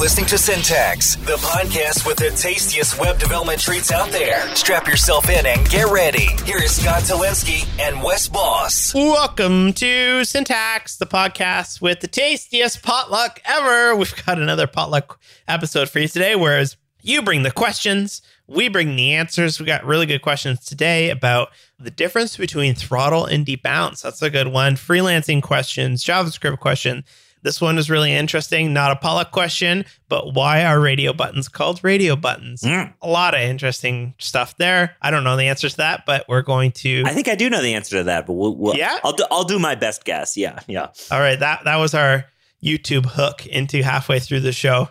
listening to Syntax, the podcast with the tastiest web development treats out there. Strap yourself in and get ready. Here is Scott Tolinski and Wes Boss. Welcome to Syntax, the podcast with the tastiest potluck ever. We've got another potluck episode for you today, whereas you bring the questions, we bring the answers. We got really good questions today about the difference between throttle and debounce. That's a good one. Freelancing questions, JavaScript question. This one is really interesting. Not a potluck question, but why are radio buttons called radio buttons? A lot of interesting stuff there. I don't know the answer to that, but we're going to... I think I do know the answer to that, but yeah? I'll do my best guess. Yeah. All right, that was our YouTube hook into halfway through the show.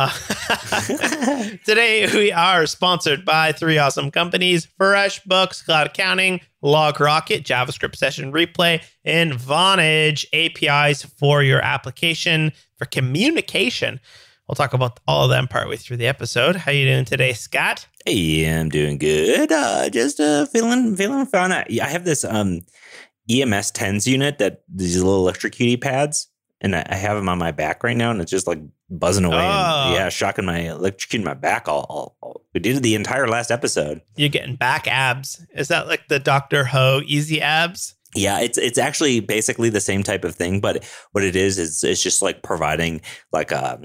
Today we are sponsored by three awesome companies: FreshBooks, Cloud Accounting, LogRocket, JavaScript Session Replay, and Vonage, APIs for your application for communication. We'll talk about all of them partway through the episode. How you doing today, Scott? Hey, I'm doing good. Just feeling fun. I have this EMS TENS unit, that these little electrocutie pads, and I have them on my back right now, and it's just like buzzing away. And, shocking electrocuting my back. We did it the entire last episode. You're getting back abs. Is that like the Dr. Ho easy abs? Yeah, it's actually basically the same type of thing, but what it is it's just like providing like a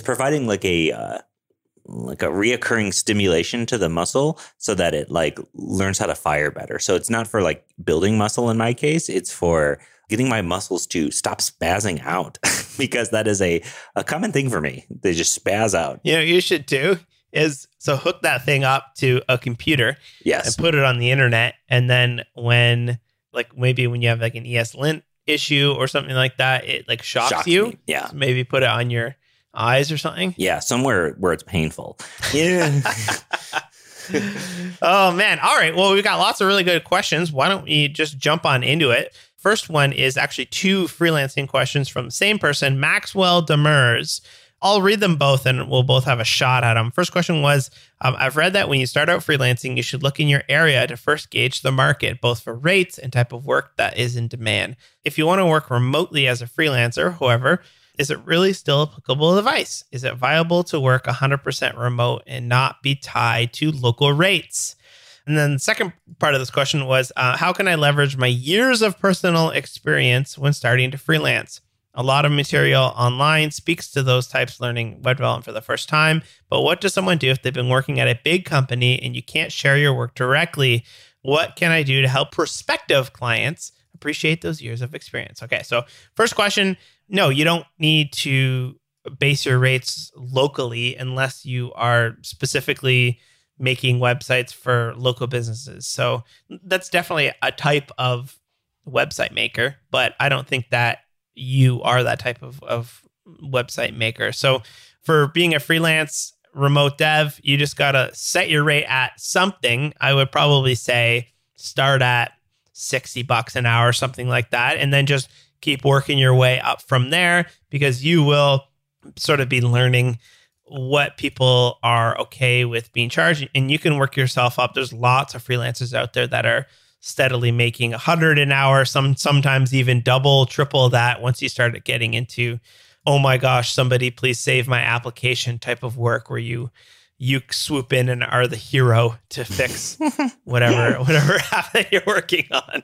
reoccurring stimulation to the muscle so that it like learns how to fire better. So it's not for like building muscle in my case. It's for getting my muscles to stop spazzing out because that is a common thing for me. They just spaz out. You know, you should do is hook that thing up to a computer. Yes. And put it on the internet. And then when you have like an ESLint issue or something like that, it like shocks you. Me. Yeah. So maybe put it on your eyes or something. Yeah. Somewhere where it's painful. Yeah. Oh, man. All right. Well, we've got lots of really good questions. Why don't we just jump on into it? First one is actually two freelancing questions from the same person, Maxwell Demers. I'll read them both and we'll both have a shot at them. First question was, I've read that when you start out freelancing, you should look in your area to first gauge the market, both for rates and type of work that is in demand. If you want to work remotely as a freelancer, however, is it really still applicable advice? Is it viable to work 100% remote and not be tied to local rates? And then the second part of this question was, how can I leverage my years of personal experience when starting to freelance? A lot of material online speaks to those types learning web development for the first time. But what does someone do if they've been working at a big company and you can't share your work directly? What can I do to help prospective clients appreciate those years of experience? Okay, so first question, no, you don't need to base your rates locally unless you are specifically making websites for local businesses. So that's definitely a type of website maker, but I don't think that you are that type of website maker. So for being a freelance remote dev, you just got to set your rate at something. I would probably say start at $60 an hour, something like that, and then just keep working your way up from there, because you will sort of be learning what people are okay with being charged, and you can work yourself up. There's lots of freelancers out there that are steadily making $100 an hour, sometimes even double, triple that once you start getting into, oh my gosh, somebody please save my application type of work where you swoop in and are the hero to fix whatever app that you're working on.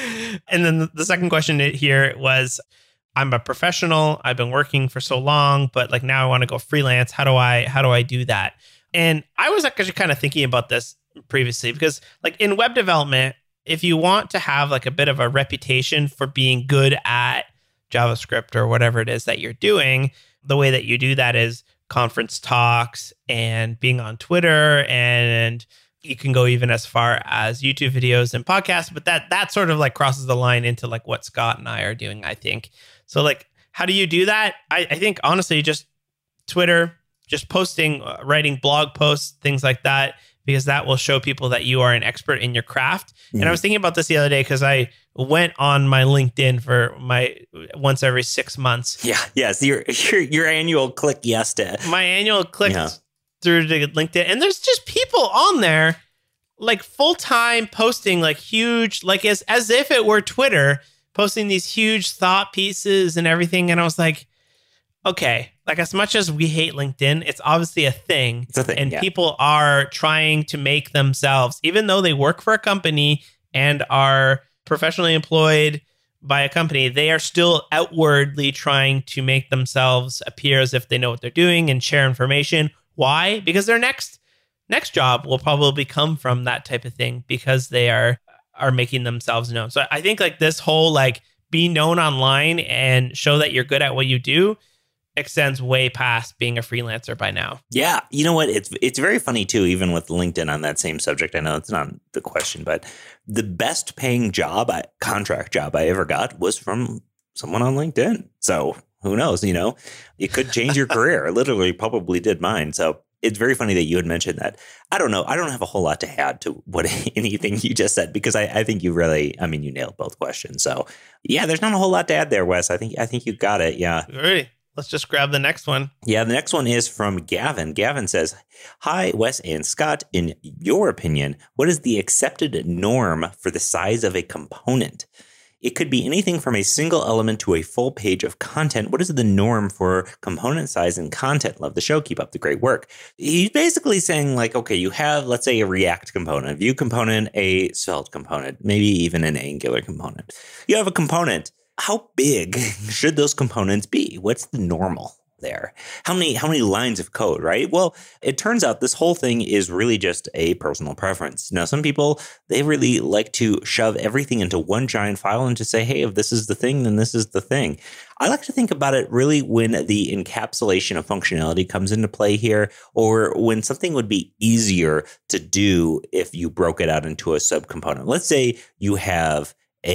And then the second question here was, I'm a professional. I've been working for so long, but like now I want to go freelance. How do I do that? And I was actually kind of thinking about this previously, because like in web development, if you want to have like a bit of a reputation for being good at JavaScript or whatever it is that you're doing, the way that you do that is conference talks and being on Twitter, and you can go even as far as YouTube videos and podcasts, but that sort of like crosses the line into like what Scott and I are doing, I think. So like, how do you do that? I think honestly, just Twitter, just posting, writing blog posts, things like that, because that will show people that you are an expert in your craft. Mm-hmm. And I was thinking about this the other day because I went on my LinkedIn for my once every 6 months. Yeah. Yes. Your annual click My annual click through to LinkedIn. And there's just people on there like full time posting like huge, like as if it were Twitter, posting these huge thought pieces and everything. And I was like, okay, like as much as we hate LinkedIn, it's obviously a thing. It's a thing, and yeah. people are trying to make themselves, even though they work for a company and are professionally employed by a company, they are still outwardly trying to make themselves appear as if they know what they're doing and share information. Why? Because their next job will probably come from that type of thing because they are making themselves known. So I think like this whole like be known online and show that you're good at what you do extends way past being a freelancer by now. Yeah. You know what? It's very funny too, even with LinkedIn on that same subject. I know it's not the question, but the best paying contract job I ever got was from someone on LinkedIn. So who knows, it could change your career. It literally probably did mine. So it's very funny that you had mentioned that. I don't know. I don't have a whole lot to add to anything you just said, because I think you really, you nailed both questions. So yeah, there's not a whole lot to add there, Wes. I think you got it. Yeah. All right. Let's just grab the next one. Yeah, the next one is from Gavin. Gavin says, "Hi, Wes and Scott. In your opinion, what is the accepted norm for the size of a component? It could be anything from a single element to a full page of content. What is the norm for component size and content? Love the show. Keep up the great work." He's basically saying like, okay, you have, let's say, a React component, a Vue component, a Svelte component, maybe even an Angular component. You have a component. How big should those components be? What's the normal there? How many lines of code, right? Well, it turns out this whole thing is really just a personal preference. Now, some people, they really like to shove everything into one giant file and just say, hey, if this is the thing, then this is the thing. I like to think about it really when the encapsulation of functionality comes into play here, or when something would be easier to do if you broke it out into a subcomponent. Let's say you have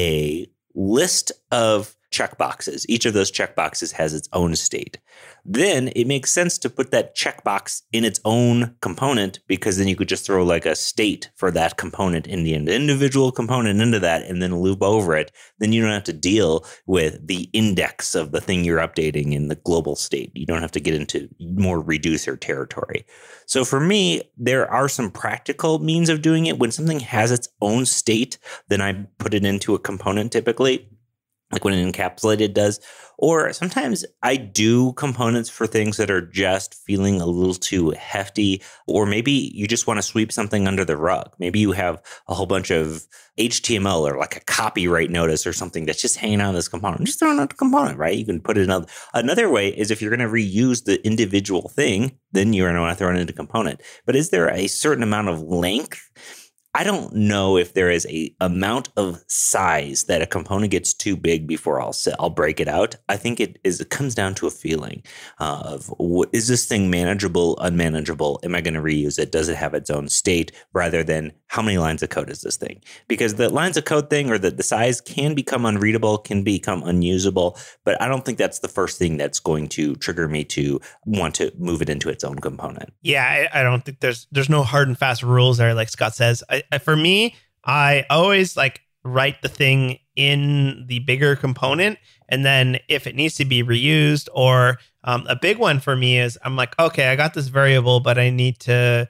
a list of checkboxes. Each of those checkboxes has its own state. Then it makes sense to put that checkbox in its own component, because then you could just throw like a state for that component in the individual component into that and then loop over it. Then you don't have to deal with the index of the thing you're updating in the global state. You don't have to get into more reducer territory. So for me, there are some practical means of doing it. When something has its own state, then I put it into a component typically, like when an encapsulated does. Or sometimes I do components for things that are just feeling a little too hefty, or maybe you just want to sweep something under the rug. Maybe you have a whole bunch of HTML or like a copyright notice or something that's just hanging on this component. Just throw it on the component, right? You can put it in another way is if you're going to reuse the individual thing, then you're going to want to throw it into a component. But is there a certain amount of length? I don't know if there is a amount of size that a component gets too big before I'll break it out. I think it comes down to a feeling of is this thing manageable, unmanageable? Am I going to reuse it? Does it have its own state, rather than how many lines of code is this thing? Because the lines of code thing, or the size, can become unreadable, can become unusable. But I don't think that's the first thing that's going to trigger me to want to move it into its own component. Yeah, I don't think there's no hard and fast rules there, like Scott says. For me, I always like write the thing in the bigger component, and then if it needs to be reused, or a big one for me is I'm like, okay, I got this variable, but I need to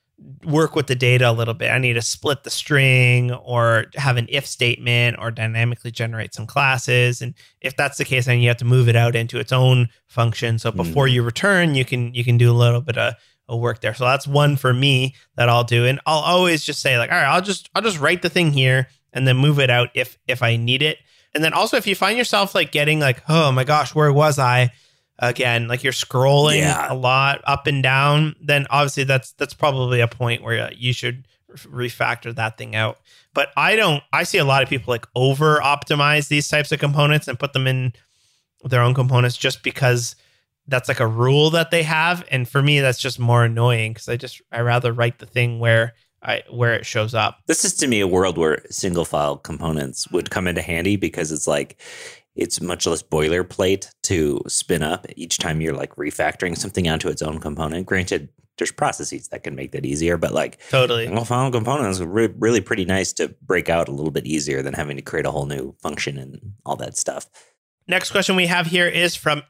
work with the data a little bit. I need to split the string, or have an if statement, or dynamically generate some classes. And if that's the case, then you have to move it out into its own function. So before you return, you can do a little bit of work there. So that's one for me that I'll do. And I'll always just say like, all right, I'll just write the thing here and then move it out if I need it. And then also if you find yourself like getting like, oh my gosh, where was I? Again, like you're scrolling a lot up and down, then obviously that's probably a point where you should refactor that thing out. But I see a lot of people like over optimize these types of components and put them in their own components just because that's like a rule that they have. And for me, that's just more annoying because I rather write the thing where it shows up. This is to me a world where single file components would come into handy, because it's like, it's much less boilerplate to spin up each time you're like refactoring something onto its own component. Granted, there's processes that can make that easier, but like totally single file components are really pretty nice to break out a little bit easier than having to create a whole new function and all that stuff. Next question we have here is from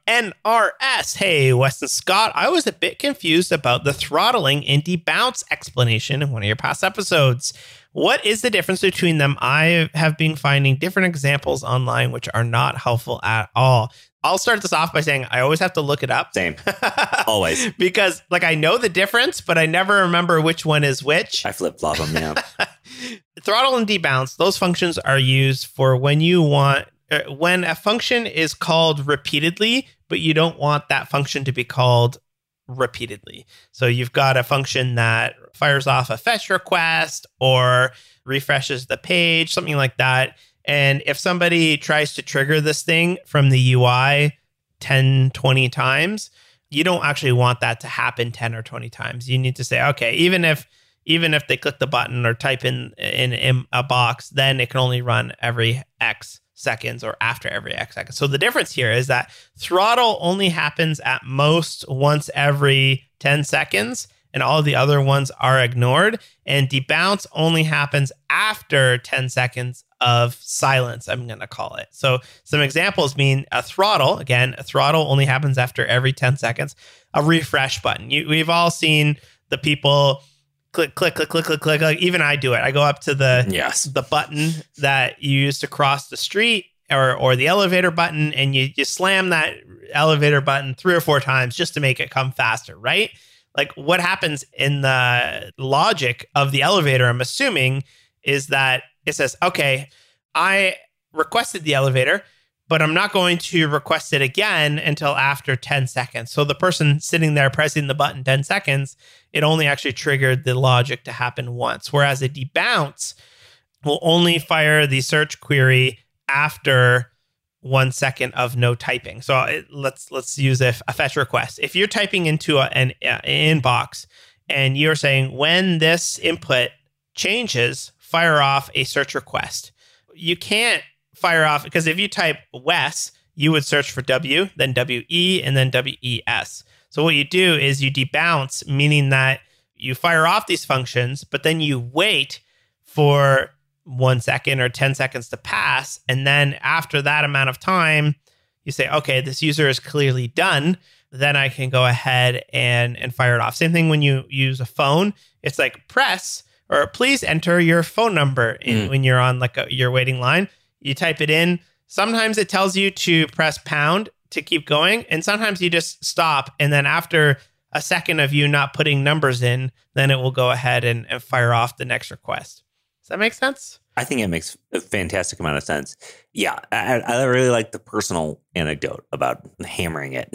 NRS. Hey, Wes and Scott, I was a bit confused about the throttling and debounce explanation in one of your past episodes. What is the difference between them? I have been finding different examples online which are not helpful at all. I'll start this off by saying I always have to look it up. Same. Always. Because like I know the difference, but I never remember which one is which. I flip-flop them, yeah. Throttle and debounce, those functions are used for when you want, when a function is called repeatedly, but you don't want that function to be called repeatedly. So you've got a function that fires off a fetch request or refreshes the page, something like that. And if somebody tries to trigger this thing from the UI 10, 20 times, you don't actually want that to happen 10 or 20 times. You need to say, okay, even if they click the button or type in a box, then it can only run every X seconds or after every X seconds. So the difference here is that throttle only happens at most once every 10 seconds, and all the other ones are ignored. And debounce only happens after 10 seconds of silence, I'm going to call it. So some examples mean a throttle only happens after every 10 seconds. A refresh button. We've all seen the people click, click, click, click, click, click. Like even I do it. I go up to the button that you use to cross the street or the elevator button, and you slam that elevator button 3 or 4 times just to make it come faster, right? Like what happens in the logic of the elevator, I'm assuming, is that it says, okay, I requested the elevator, but I'm not going to request it again until after 10 seconds. So the person sitting there pressing the button 10 seconds, it only actually triggered the logic to happen once. Whereas a debounce will only fire the search query after 1 second of no typing. So let's use a fetch request. If you're typing into an inbox and you're saying, when this input changes, fire off a search request. You can't fire off, because if you type Wes, you would search for W, then WE, and then WES. So what you do is you debounce, meaning that you fire off these functions, but then you wait for 1 second or 10 seconds to pass. And then after that amount of time, you say, okay, this user is clearly done. Then I can go ahead and fire it off. Same thing when you use a phone. It's like press or please enter your phone number when you're on your waiting line. You type it in. Sometimes it tells you to press pound to keep going. And sometimes you just stop. And then after a second of you not putting numbers in, then it will go ahead and fire off the next request. Does that make sense? I think it makes a fantastic amount of sense. Yeah, I really like the personal anecdote about hammering it.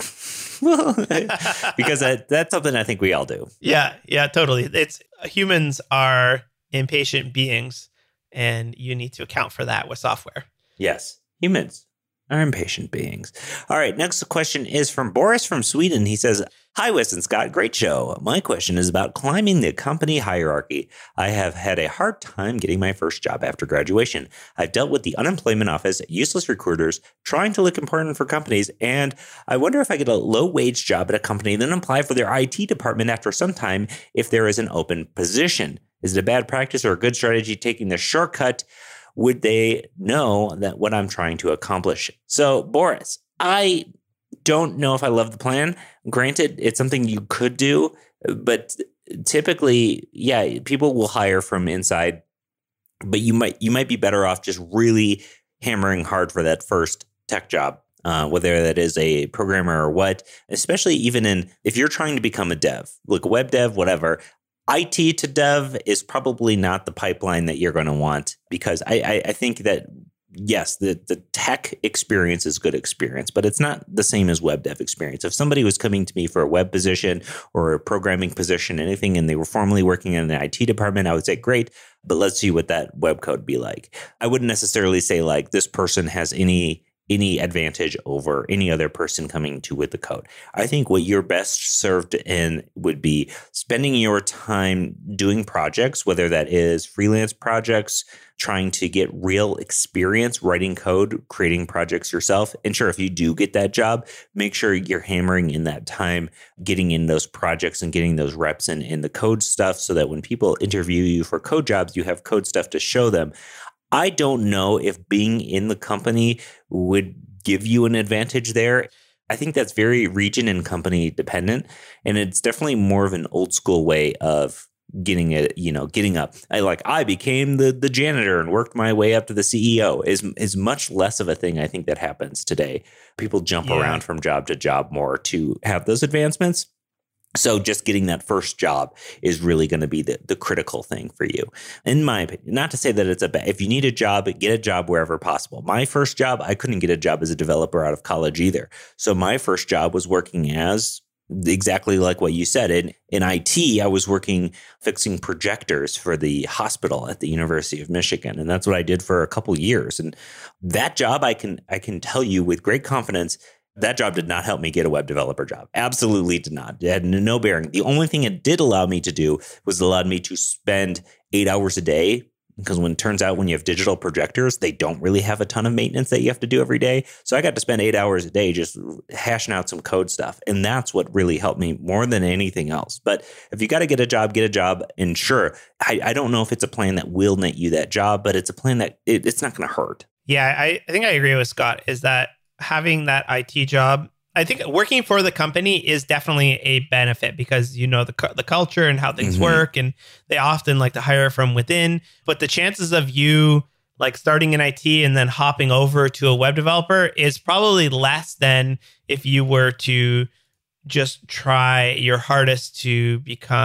Because that's something I think we all do. Yeah, totally. Humans are impatient beings, and you need to account for that with software. Yes, humans are impatient beings. All right, next question is from Boris from Sweden. He says, "Hi, Wes and Scott. Great show. My question is about climbing the company hierarchy. I have had a hard time getting my first job after graduation. I've dealt with the unemployment office, useless recruiters, trying to look important for companies, and I wonder if I get a low-wage job at a company, then apply for their IT department after some time if there is an open position. Is it a bad practice or a good strategy taking the shortcut? Would they know that what I'm trying to accomplish?" So, Boris, I don't know if I love the plan. Granted, it's something you could do, but typically, yeah, people will hire from inside, but you might be better off just really hammering hard for that first tech job, whether that is a programmer or what, especially even if you're trying to become a dev, like web dev, whatever. IT to dev is probably not the pipeline that you're going to want, because I think that, yes, the tech experience is good experience, but it's not the same as web dev experience. If somebody was coming to me for a web position or a programming position, anything, and they were formerly working in the IT department, I would say, great, but let's see what that web code be like. I wouldn't necessarily say like this person has any advantage over any other person coming to with the code. I think what you're best served in would be spending your time doing projects, whether that is freelance projects, trying to get real experience writing code, creating projects yourself. And sure, if you do get that job, make sure you're hammering in that time, getting in those projects and getting those reps in the code stuff, so that when people interview you for code jobs, you have code stuff to show them. I don't know if being in the company would give you an advantage there. I think that's very region and company dependent. And it's definitely more of an old school way of getting up. I became the janitor and worked my way up to the CEO is much less of a thing. I think that happens today. People jump around from job to job more to have those advancements. So just getting that first job is really going to be the critical thing for you, in my opinion. Not to say that it's if you need a job, get a job wherever possible. My first job, I couldn't get a job as a developer out of college either. So my first job was working as exactly like what you said. In IT, I was working fixing projectors for the hospital at the University of Michigan. And that's what I did for a couple years. And that job, I can tell you with great confidence, that job did not help me get a web developer job. Absolutely did not. It had no bearing. The only thing it did allow me to do was allowed me to spend 8 hours a day, because when it turns out when you have digital projectors, they don't really have a ton of maintenance that you have to do every day. So I got to spend 8 hours a day just hashing out some code stuff. And that's what really helped me more than anything else. But if you got to get a job, get a job. And sure, I don't know if it's a plan that will net you that job, but it's a plan that it's not going to hurt. Yeah, I think I agree with Scott, is that having that IT job, I think working for the company is definitely a benefit, because you know the culture and how things work, and they often like to hire from within. But the chances of you like starting in IT and then hopping over to a web developer is probably less than if you were to just try your hardest to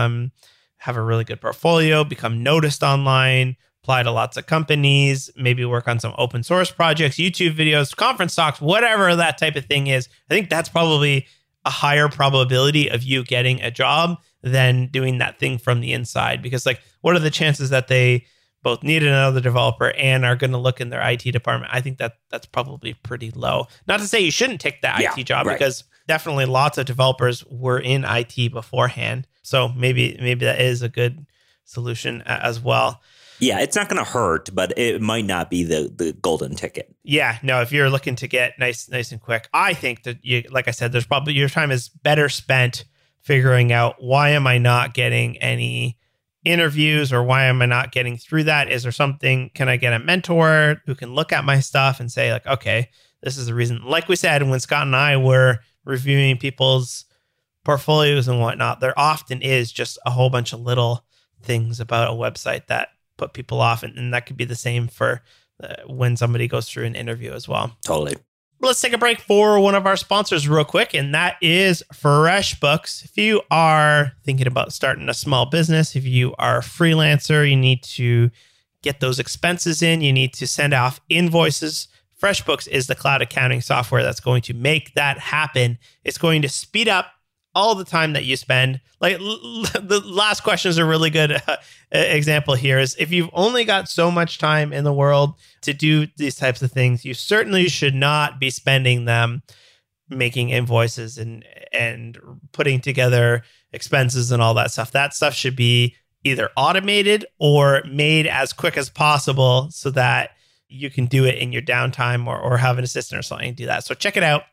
have a really good portfolio, become noticed online, apply to lots of companies, maybe work on some open source projects, YouTube videos, conference talks, whatever that type of thing is. I think that's probably a higher probability of you getting a job than doing that thing from the inside. Because like, what are the chances that they both need another developer and are going to look in their IT department? I think that's probably pretty low. Not to say you shouldn't take that IT job, because definitely lots of developers were in IT beforehand. So maybe that is a good solution as well. Yeah, it's not going to hurt, but it might not be the golden ticket. Yeah, no, if you're looking to get nice and quick, I think that like I said, there's probably your time is better spent figuring out, why am I not getting any interviews, or why am I not getting through that? Is there something, can I get a mentor who can look at my stuff and say like, okay, this is the reason. Like we said, when Scott and I were reviewing people's portfolios and whatnot, there often is just a whole bunch of little things about a website that put people off, and that could be the same for when somebody goes through an interview as well. Totally. Let's take a break for one of our sponsors real quick, and that is FreshBooks. If you are thinking about starting a small business, if you are a freelancer, you need to get those expenses in, you need to send off invoices. FreshBooks is the cloud accounting software that's going to make that happen. It's going to speed up all the time that you spend. Like the last question is a really good example here, is if you've only got so much time in the world to do these types of things, you certainly should not be spending them making invoices and putting together expenses and all that stuff. That stuff should be either automated or made as quick as possible so that you can do it in your downtime, or have an assistant or something do that. So check it out,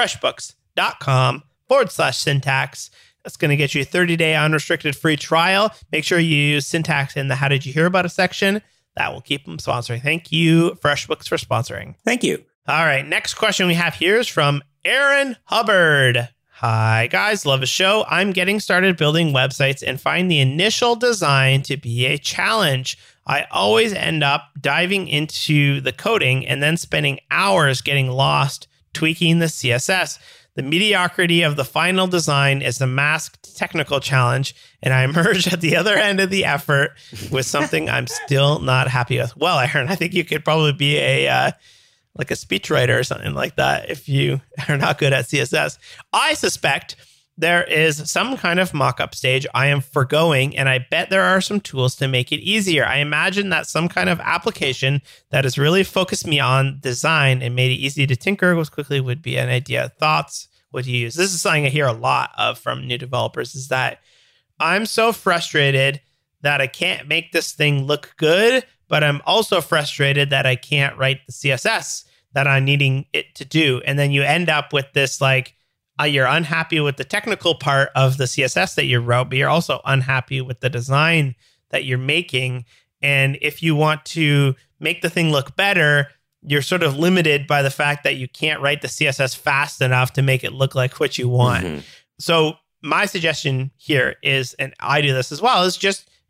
freshbooks.com/syntax. That's going to get you a 30-day unrestricted free trial. Make sure you use Syntax in the How Did You Hear About Us section. That will keep them sponsoring. Thank you, FreshBooks, for sponsoring. Thank you. All right, next question we have here is from Aaron Hubbard. Hi, guys. Love the show. I'm getting started building websites and find the initial design to be a challenge. I always end up diving into the coding and then spending hours getting lost tweaking the CSS. The mediocrity of the final design is the masked technical challenge, and I emerge at the other end of the effort with something I'm still not happy with. Well, Aaron, I think you could probably be a speechwriter or something like that if you are not good at CSS. I suspect there is some kind of mock-up stage I am forgoing, and I bet there are some tools to make it easier. I imagine that some kind of application that has really focused me on design and made it easy to tinker with quickly would be an idea. Thoughts? What do you use? This is something I hear a lot of from new developers, is that I'm so frustrated that I can't make this thing look good, but I'm also frustrated that I can't write the CSS that I'm needing it to do. And then you end up with this like, you're unhappy with the technical part of the CSS that you wrote, but you're also unhappy with the design that you're making. And if you want to make the thing look better, you're sort of limited by the fact that you can't write the CSS fast enough to make it look like what you want. Mm-hmm. So my suggestion here is, and I do this as well, is just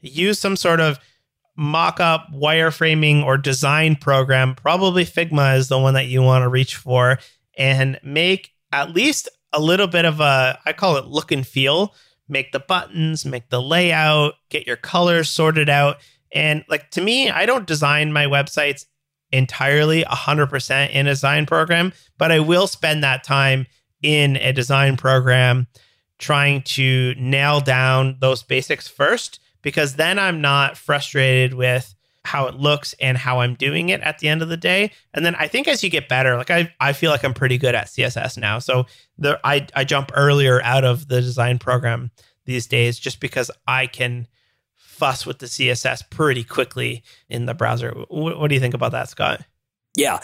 use some sort of mock-up wireframing or design program. Probably Figma is the one that you want to reach for, and make at least a little bit of I call it look and feel. Make the buttons, make the layout, get your colors sorted out. And like, to me, I don't design my websites entirely 100% in a design program, but I will spend that time in a design program trying to nail down those basics first, because then I'm not frustrated with how it looks and how I'm doing it at the end of the day. And then I think as you get better, like I feel like I'm pretty good at CSS now. So I jump earlier out of the design program these days just because I can fuss with the CSS pretty quickly in the browser. What do you think about that, Scott? Yeah,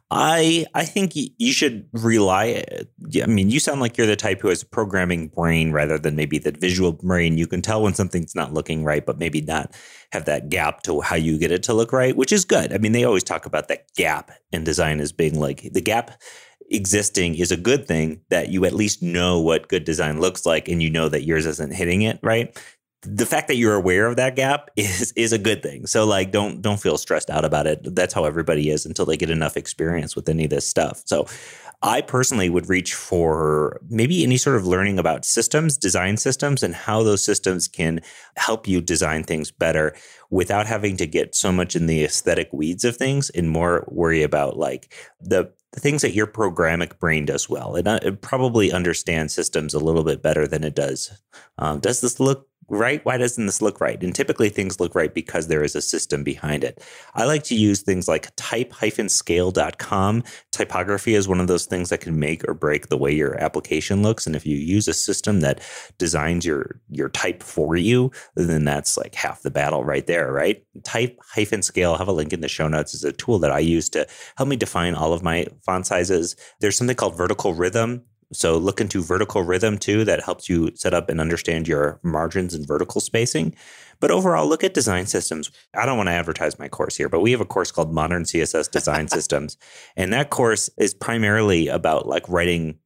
I think you should rely. I mean, you sound like you're the type who has a programming brain rather than maybe the visual brain. You can tell when something's not looking right, but maybe not have that gap to how you get it to look right, which is good. I mean, they always talk about that gap in design as being like the gap existing is a good thing, that you at least know what good design looks like and you know that yours isn't hitting it, right? The fact that you're aware of that gap is a good thing. So like, don't feel stressed out about it. That's how everybody is until they get enough experience with any of this stuff. So I personally would reach for maybe any sort of learning about systems, design systems, and how those systems can help you design things better without having to get so much in the aesthetic weeds of things, and more worry about like the things that your programmatic brain does well. It probably understands systems a little bit better than it does. Does this look right? Why doesn't this look right? And typically things look right because there is a system behind it. I like to use things like type-scale.com. Typography is one of those things that can make or break the way your application looks. And if you use a system that designs your type for you, then that's like half the battle right there, right? Type-scale, I'll have a link in the show notes, is a tool that I use to help me define all of my font sizes. There's something called Vertical Rhythm. So look into Vertical Rhythm too. That helps you set up and understand your margins and vertical spacing. But overall, look at design systems. I don't want to advertise my course here, but we have a course called Modern CSS Design Systems. And that course is primarily about like writing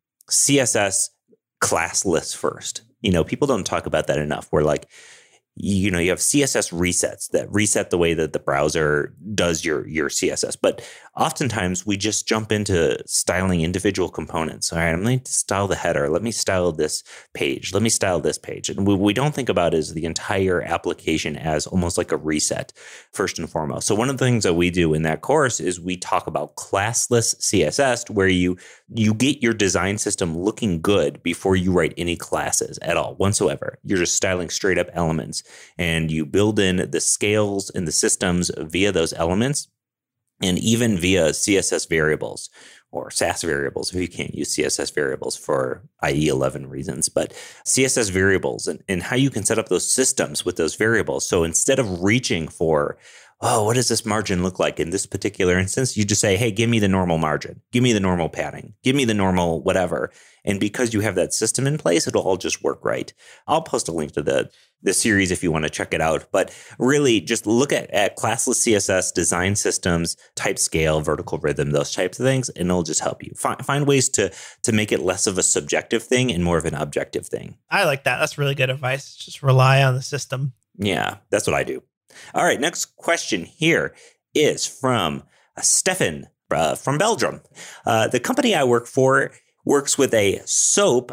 CSS class lists first. You know, people don't talk about that enough. Where like, you know, you have CSS resets that reset the way that the browser does your CSS. But oftentimes we just jump into styling individual components. All right, I'm going to style the header. Let me style this page. Let me style this page. And we don't think about is the entire application as almost like a reset, first and foremost. So one of the things that we do in that course is we talk about classless CSS, where you get your design system looking good before you write any classes at all whatsoever. You're just styling straight up elements. And you build in the scales and the systems via those elements, and even via CSS variables or Sass variables, if you can't use CSS variables for IE11 reasons, but CSS variables and how you can set up those systems with those variables. So instead of reaching for, oh, what does this margin look like in this particular instance? You just say, hey, give me the normal margin. Give me the normal padding. Give me the normal whatever. And because you have that system in place, it'll all just work right. I'll post a link to the series if you want to check it out. But really just look at classless CSS, design systems, type scale, vertical rhythm, those types of things, and it'll just help you. Find ways to make it less of a subjective thing and more of an objective thing. I like that. That's really good advice. Just rely on the system. Yeah, that's what I do. All right, next question here is from Stefan from Belgium. The company I work for works with a SOAP,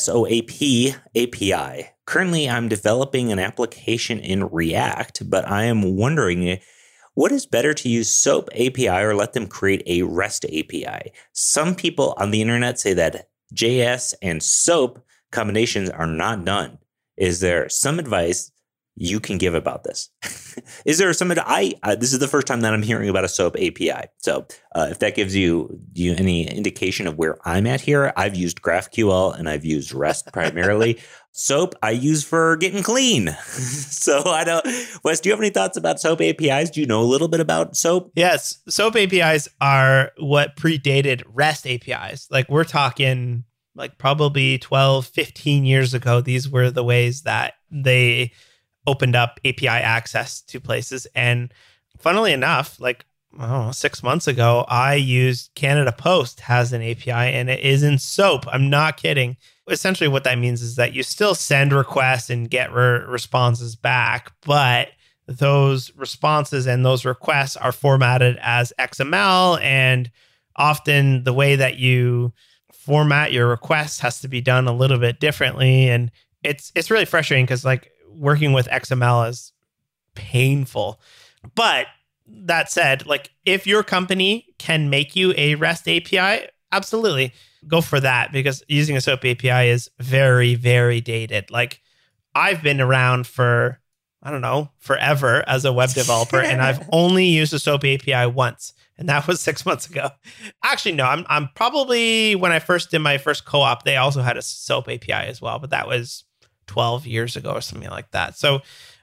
SOAP API. Currently, I'm developing an application in React, but I am wondering, what is better to use SOAP API or let them create a REST API? Some people on the internet say that JS and SOAP combinations are not done. Is there some advice you can give about this? Is there some? This is the first time that I'm hearing about a SOAP API. So if that gives you any indication of where I'm at here, I've used GraphQL and I've used REST primarily. SOAP I use for getting clean. So I don't. Wes, do you have any thoughts about SOAP APIs? Do you know a little bit about SOAP? Yes, SOAP APIs are what predated REST APIs. Like we're talking like probably 12, 15 years ago. These were the ways that they opened up API access to places. And funnily enough, like 6 months ago, I used Canada Post has an API and it is in SOAP. I'm not kidding. Essentially what that means is that you still send requests and get responses back, but those responses and those requests are formatted as XML, and often the way that you format your requests has to be done a little bit differently. And it's really frustrating because like working with XML is painful. But that said, like if your company can make you a REST API, absolutely go for that, because using a SOAP API is very, very dated. Like I've been around for, I don't know, forever as a web developer, and I've only used a SOAP API once, and that was 6 months ago. Actually, no, I'm probably, when I first did my first co-op, they also had a SOAP API as well, but that was 12 years ago or something like that. So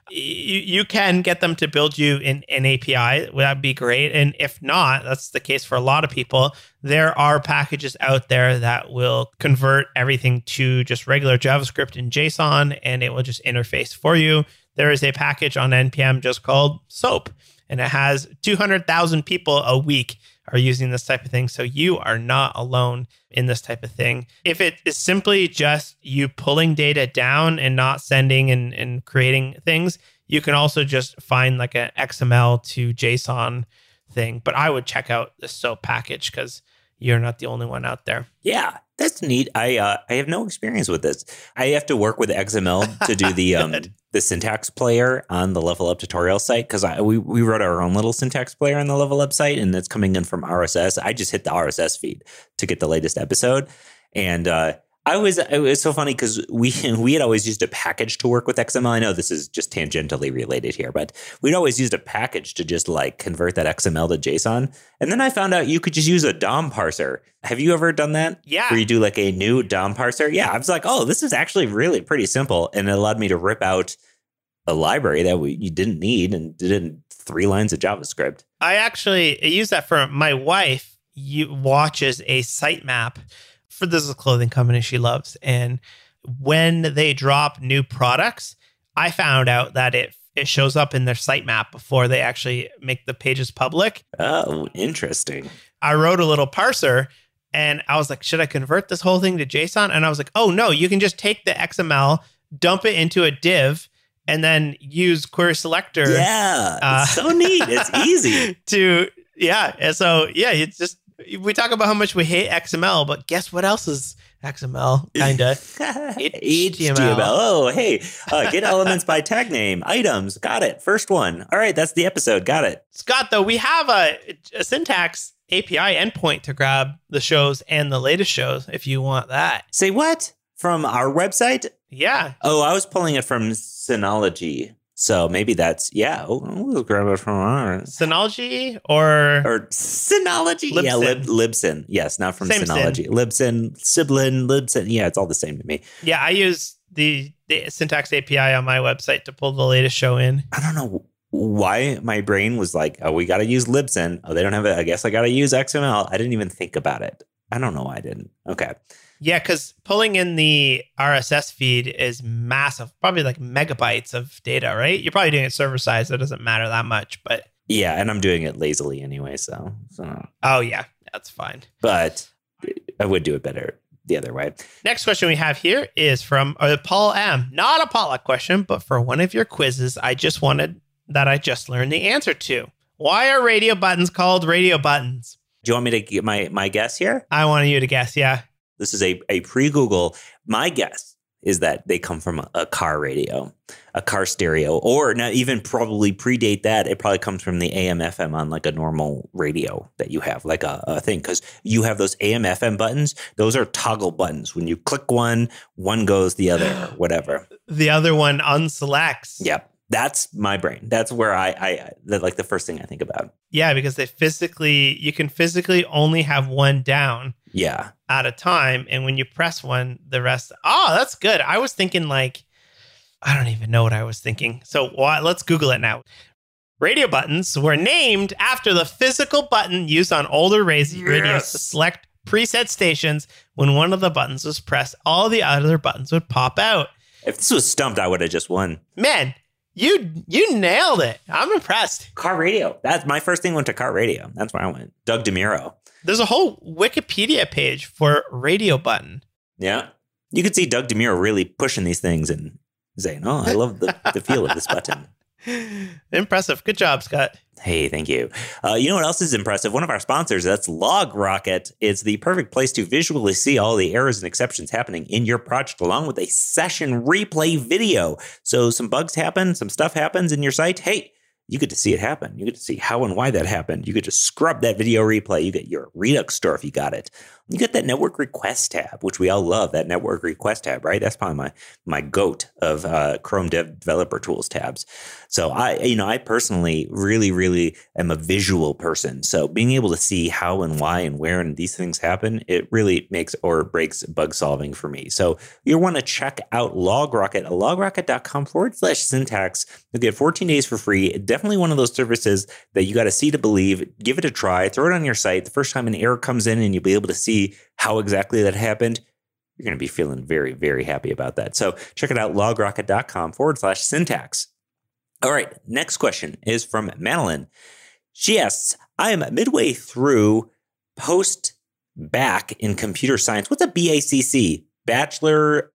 you can get them to build you an API. That'd be great. And if not, that's the case for a lot of people. There are packages out there that will convert everything to just regular JavaScript and JSON, and it will just interface for you. There is a package on NPM just called SOAP, and it has 200,000 people a week are using this type of thing. So you are not alone in this type of thing. If it is simply just you pulling data down and not sending and creating things, you can also just find like an XML to JSON thing. But I would check out the SOAP package because you're not the only one out there. Yeah, that's neat. I have no experience with this. I have to work with XML to do the syntax player on the Level Up tutorial site, because we wrote our own little syntax player on the Level Up site, and it's coming in from RSS. I just hit the RSS feed to get the latest episode, and it was so funny because we had always used a package to work with XML. I know this is just tangentially related here, but we'd always used a package to just like convert that XML to JSON. And then I found out you could just use a DOM parser. Have you ever done that? Yeah. Where you do like a new DOM parser? Yeah. I was like, oh, this is actually really pretty simple. And it allowed me to rip out a library that you didn't need and did it in 3 lines of JavaScript. I use that for my wife. Watches a sitemap for this is a clothing company she loves. And when they drop new products, I found out that it shows up in their sitemap before they actually make the pages public. Oh, interesting. I wrote a little parser and I was like, should I convert this whole thing to JSON? And I was like, oh no, you can just take the XML, dump it into a div, and then use query selector. Yeah, it's so neat. It's easy. It's just, we talk about how much we hate XML, but guess what else is XML? Kinda. HTML. Oh, hey, get elements by tag name, items. Got it. First one. All right, that's the episode. Got it. Scott, though, we have a syntax API endpoint to grab the shows and the latest shows if you want that. Say what? From our website? Yeah. Oh, I was pulling it from Synology. So maybe that's, we'll grab it from our... Synology or Synology? Libsyn. Yeah, Libsyn. Yes, not from Synology. Libsyn, Siblin, Libsyn. Yeah, it's all the same to me. Yeah, I use the syntax API on my website to pull the latest show in. I don't know why my brain was like, oh, we got to use Libsyn. Oh, they don't have it. I guess I got to use XML. I didn't even think about it. I don't know why I didn't. Okay. Yeah, because pulling in the RSS feed is massive, probably like megabytes of data, right? You're probably doing it server side, so it doesn't matter that much. But yeah, and I'm doing it lazily anyway, so. Oh, yeah, that's fine. But I would do it better the other way. Next question we have here is from Paul M. Not a potluck question, but for one of your quizzes, I just learned the answer to. Why are radio buttons called radio buttons? Do you want me to get my guess here? I wanted you to guess, yeah. This is a pre-Google. My guess is that they come from a car radio, a car stereo, or not even probably predate that. It probably comes from the AM FM on like a normal radio that you have, like a thing. Because you have those AM FM buttons. Those are toggle buttons. When you click one goes the other, or whatever. The other one unselects. Yep. That's my brain. That's where like the first thing I think about. Yeah, because you can physically only have one down. Yeah. At a time. And when you press one, the rest. Oh, that's good. I was thinking I don't even know what I was thinking. So let's Google it now. Radio buttons were named after the physical button used on older radios to select preset stations. When one of the buttons was pressed, all the other buttons would pop out. If this was stumped, I would have just won. Man, you nailed it. I'm impressed. Car radio. That's my first thing went to car radio. That's where I went. Doug DeMuro. There's a whole Wikipedia page for radio button. Yeah. You could see Doug DeMuro really pushing these things and saying, oh, I love the feel of this button. Impressive. Good job, Scott. Hey, thank you. You know what else is impressive? One of our sponsors, that's LogRocket. It's the perfect place to visually see all the errors and exceptions happening in your project, along with a session replay video. So some bugs happen, some stuff happens in your site. Hey, you get to see it happen. You get to see how and why that happened. You get to scrub that video replay. You get your Redux store if you got it. You get that network request tab, which we all love, that network request tab, right? That's probably my goat of Chrome Developer Tools tabs. So I personally really am a visual person. So being able to see how and why and where and these things happen, it really makes or breaks bug solving for me. So you want to check out LogRocket, logrocket.com/syntax. You'll get 14 days for free. Definitely one of those services that you got to see to believe. Give it a try. Throw it on your site. The first time an error comes in and you'll be able to see how exactly that happened, you're going to be feeling very, very happy about that. So check it out, logrocket.com/syntax. All right, next question is from Madeline. She asks, I am midway through post-bac in computer science. What's a BACC? Bachelor...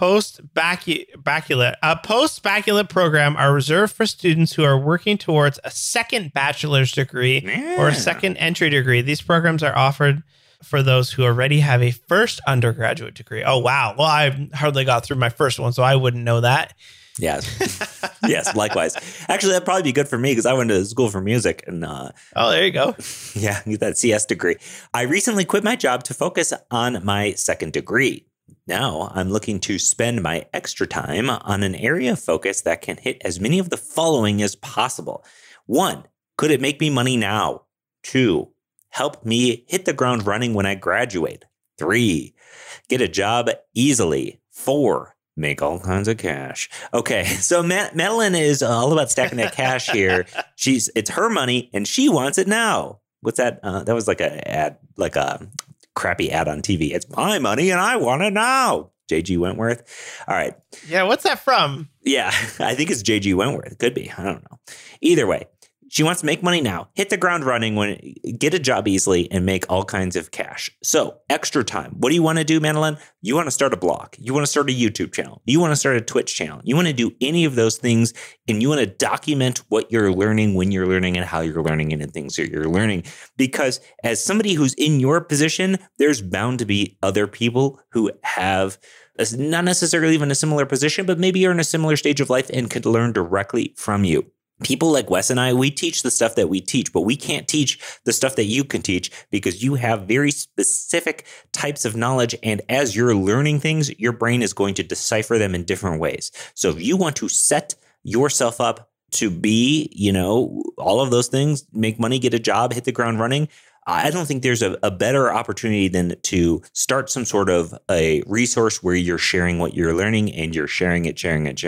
Post-baculate. A post-baculate program are reserved for students who are working towards a second bachelor's degree or a second entry degree. These programs are offered for those who already have a first undergraduate degree. Oh, wow. Well, I hardly got through my first one, so I wouldn't know that. Yes. Yes, likewise. Actually, that'd probably be good for me because I went to school for music. And oh, there you go. Yeah, get that CS degree. I recently quit my job to focus on my second degree. Now I'm looking to spend my extra time on an area of focus that can hit as many of the following as possible. 1, could it make me money now? 2, help me hit the ground running when I graduate. 3, get a job easily. 4, make all kinds of cash. Okay, so Madeline is all about stacking that cash here. It's her money and she wants it now. What's that? That was like a ad, like a crappy ad on TV. It's my money and I want it now. J.G. Wentworth. All right. Yeah, what's that from? Yeah, I think it's J.G. Wentworth. It could be. I don't know. Either way, she wants to make money now, hit the ground running, get a job easily, and make all kinds of cash. So extra time. What do you want to do, Madeline? You want to start a blog. You want to start a YouTube channel. You want to start a Twitch channel. You want to do any of those things, and you want to document what you're learning, when you're learning, and how you're learning, and the things that you're learning. Because as somebody who's in your position, there's bound to be other people who have not necessarily even a similar position, but maybe you're in a similar stage of life and could learn directly from you. People like Wes and I, we teach the stuff that we teach, but we can't teach the stuff that you can teach because you have very specific types of knowledge. And as you're learning things, your brain is going to decipher them in different ways. So if you want to set yourself up to be, all of those things, make money, get a job, hit the ground running, I don't think there's a better opportunity than to start some sort of a resource where you're sharing what you're learning and you're sharing it.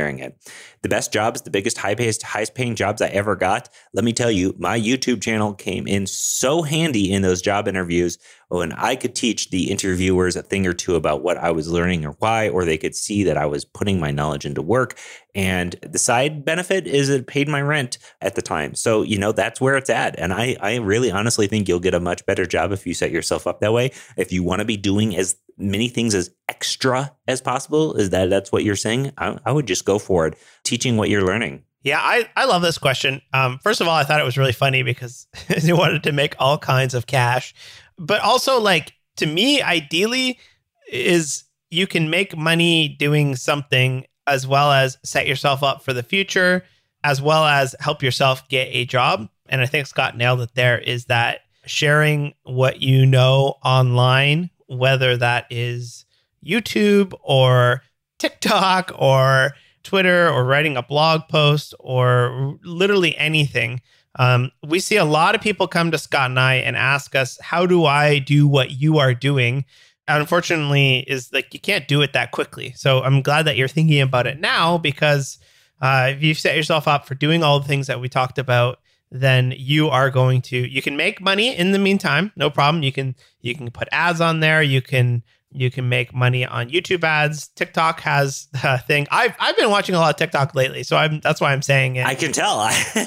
The best jobs, the biggest, highest paying jobs I ever got. Let me tell you, my YouTube channel came in so handy in those job interviews when I could teach the interviewers a thing or two about what I was learning or why, or they could see that I was putting my knowledge into work. And the side benefit is it paid my rent at the time. So, that's where it's at. And I really honestly think you'll get a much better job if you set yourself up that way. If you want to be doing as many things as extra as possible, that's what you're saying, I would just go for it, teaching what you're learning. Yeah, I love this question. First of all, I thought it was really funny because you wanted to make all kinds of cash. But also, to me, ideally, is you can make money doing something as well as set yourself up for the future, as well as help yourself get a job. And I think Scott nailed it there, is that sharing what you know online, whether that is YouTube or TikTok or Twitter or writing a blog post or literally anything. We see a lot of people come to Scott and I and ask us, how do I do what you are doing? And unfortunately, is you can't do it that quickly. So I'm glad that you're thinking about it now, because if you set yourself up for doing all the things that we talked about, then you can make money in the meantime. No problem. You can put ads on there. You can make money on YouTube ads. TikTok has a thing. I've been watching a lot of TikTok lately, so that's why I'm saying it. I can tell.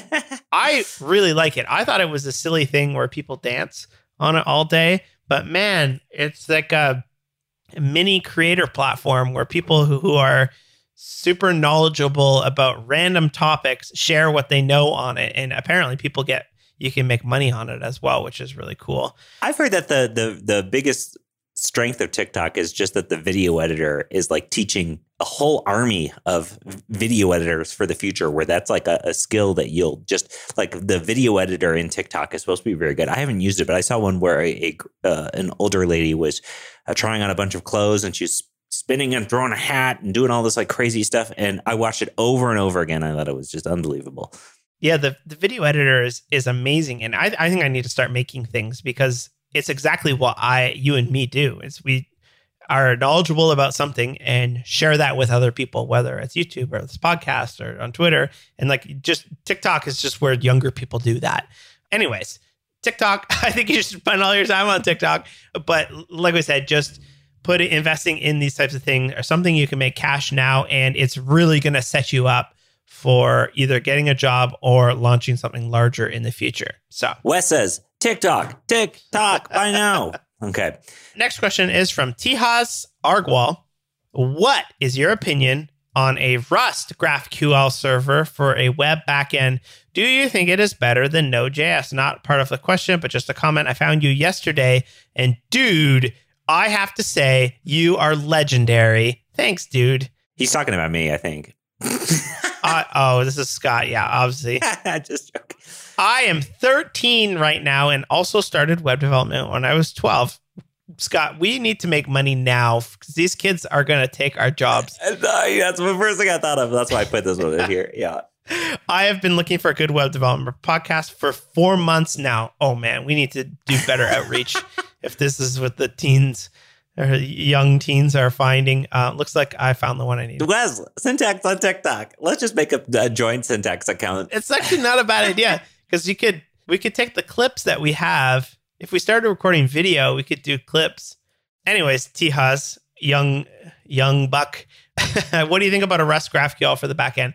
I really like it. I thought it was a silly thing where people dance on it all day, but man, it's like mini creator platform where people who are super knowledgeable about random topics share what they know on it. And apparently you can make money on it as well, which is really cool. I've heard that the biggest strength of TikTok is just that the video editor is like teaching a whole army of video editors for the future, where that's like a skill that you'll just like. The video editor in TikTok is supposed to be very good. I haven't used it, but I saw one where an older lady was trying on a bunch of clothes, and she's spinning and throwing a hat and doing all this like crazy stuff. And I watched it over and over again. I thought it was just unbelievable. Yeah, the video editor is amazing. And I think I need to start making things, because it's exactly what you and me do. Is we are knowledgeable about something and share that with other people, whether it's YouTube or this podcast or on Twitter. And like, just TikTok is just where younger people do that. Anyways, TikTok, I think you should spend all your time on TikTok. But like we said, just investing in these types of things are something you can make cash now, and it's really going to set you up for either getting a job or launching something larger in the future. So Wes says, TikTok, buy now. Okay. Next question is from Tihas Argwal. What is your opinion on a Rust GraphQL server for a web backend? Do you think it is better than Node.js? Not part of the question, but just a comment. I found you yesterday, and dude, I have to say, you are legendary. Thanks, dude. He's talking about me, I think. This is Scott. Yeah, obviously. Just joking. I am 13 right now and also started web development when I was 12. Scott, we need to make money now because these kids are going to take our jobs. That's the first thing I thought of. That's why I put this one in here. Yeah. I have been looking for a good web development podcast for 4 months now. Oh, man, we need to do better outreach if this is what the teens or young teens are finding. Looks like I found the one I need. Wes, Syntax on TikTok. Let's just make a joint Syntax account. It's actually not a bad idea, because we could take the clips that we have. If we started recording video, we could do clips. Anyways, Tihas, young buck, what do you think about a Rust GraphQL for the backend?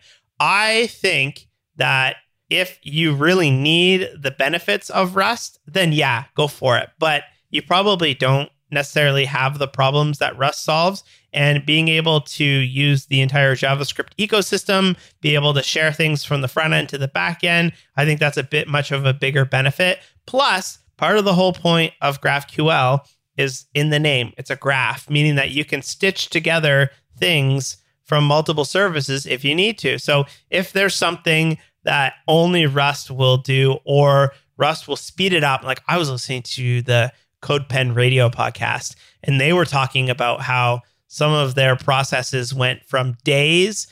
I think that if you really need the benefits of Rust, then yeah, go for it. But you probably don't necessarily have the problems that Rust solves, and being able to use the entire JavaScript ecosystem, be able to share things from the front end to the back end, I think that's a bit much of a bigger benefit. Plus, part of the whole point of GraphQL is in the name. It's a graph, meaning that you can stitch together things from multiple services if you need to. So if there's something that only Rust will do, or Rust will speed it up, like I was listening to the CodePen radio podcast, and they were talking about how some of their processes went from days